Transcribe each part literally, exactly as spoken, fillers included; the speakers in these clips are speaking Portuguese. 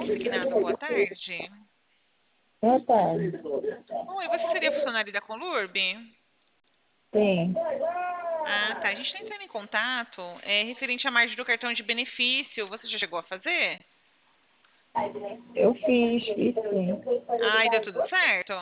consignado, boa tarde. Boa tarde. Oi, você seria funcionário da Conlurb? Sim. Ah, tá. A gente está entrando em contato. É referente à margem do cartão de benefício. Você já chegou a fazer? Eu fiz, fiz sim. Ai, deu tudo certo?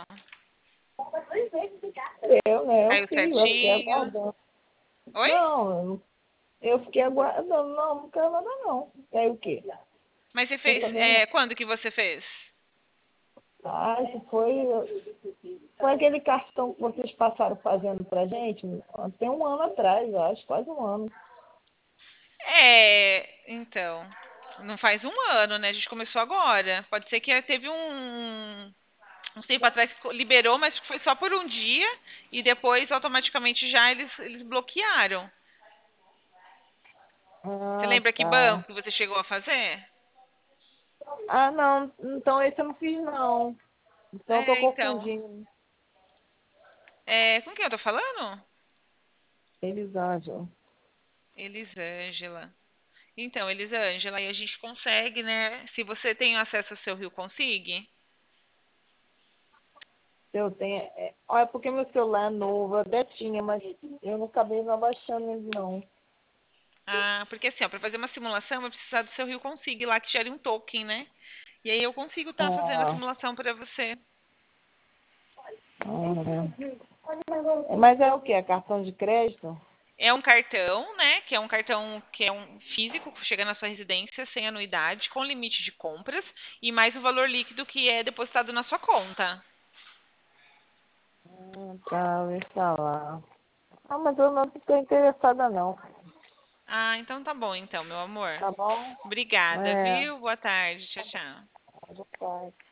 Eu, né? Eu Caiu fiz, eu fiquei certinho? aguardando. Oi? Não, eu fiquei aguardando. Não, não quero nada não. E aí o quê? Mas você Tô fez. sabendo não. É, quando que você fez? Ah, isso foi, foi aquele cartão que vocês passaram fazendo pra gente tem um ano atrás, eu acho, quase um ano. É, então. Não faz um ano, né? A gente começou agora. Pode ser que teve um. Um tempo atrás que liberou, mas foi só por um dia. E depois, automaticamente, já eles, eles bloquearam. Você Ah, lembra que tá. banco que você chegou a fazer? Ah, não, então esse eu não fiz não. Então eu tô É, então. confundindo. É, com quem eu tô falando? Elisângela. Elisângela. Então, Elisângela, aí a gente consegue, né? Se você tem acesso ao seu Rio Consigue. Eu tenho. É, olha, porque meu celular é novo, eu até tinha, mas eu não acabei não baixando ele não. Ah, porque assim, ó, para fazer uma simulação, vai precisar do seu Rio Consigue lá que gere um token, né? E aí eu consigo estar fazendo a Ah, simulação para você. ah, mas é o que? É cartão de crédito? É um cartão, né? Que é um cartão que é um físico, que chega na sua residência sem anuidade, com limite de compras e mais o valor líquido que é depositado na sua conta. Ah, tá, vou instalar. Ah, mas eu não estou interessada não. Ah, então tá bom, então, meu amor. Tá bom? Obrigada, É, viu? Boa tarde. Tchau, tchau. já faz.